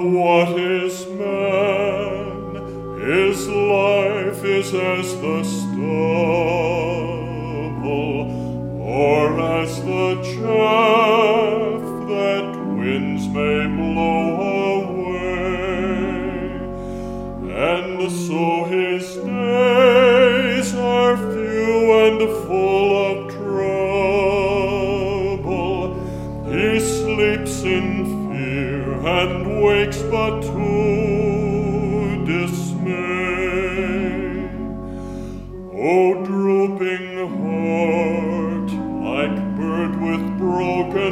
what is man? His life is as the stubble, or as the chaff that winds may blow away. And so his days are few and full of trouble. He sleeps in fear and wakes but to dismay. O drooping heart, like bird with broken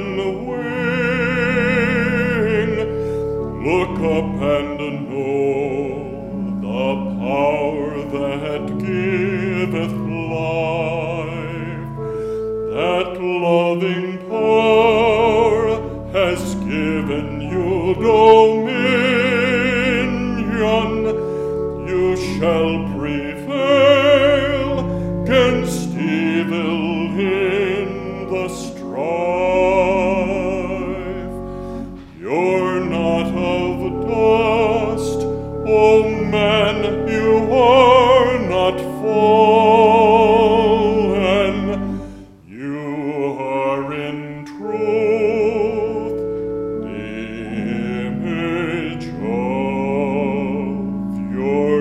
wing, look up and know the power that giveth life. That loving power has given you dominion. You shall prevail 'gainst evil in the strife. You're not of dust, O man, you are not fallen. You are in truth the image of your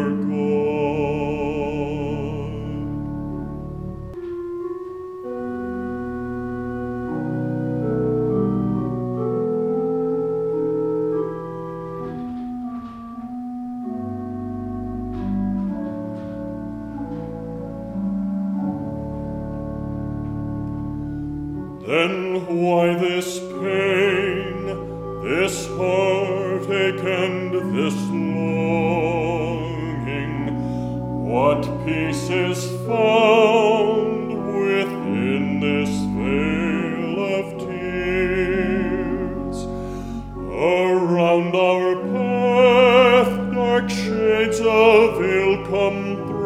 God. Then why this pain, this heartache, and this longing? What peace is found within this veil of tears? Around our path dark shades of ill come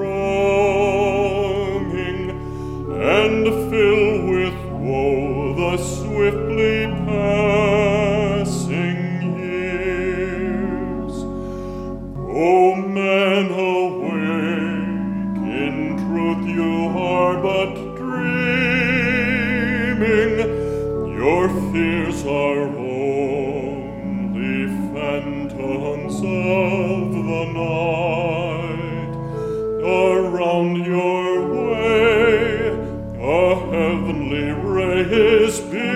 thronging, and fill with woe the swiftly passing years. O man, awake, in truth you are but dreaming. Your fears are only phantoms of the night. Around your way a heavenly ray is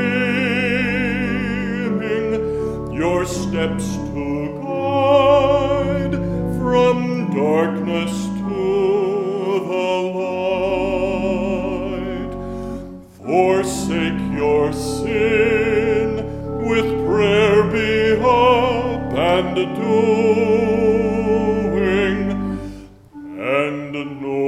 beaming, your steps to guide from darkness to the light. Forsake your sin, with prayer be up and doing, and know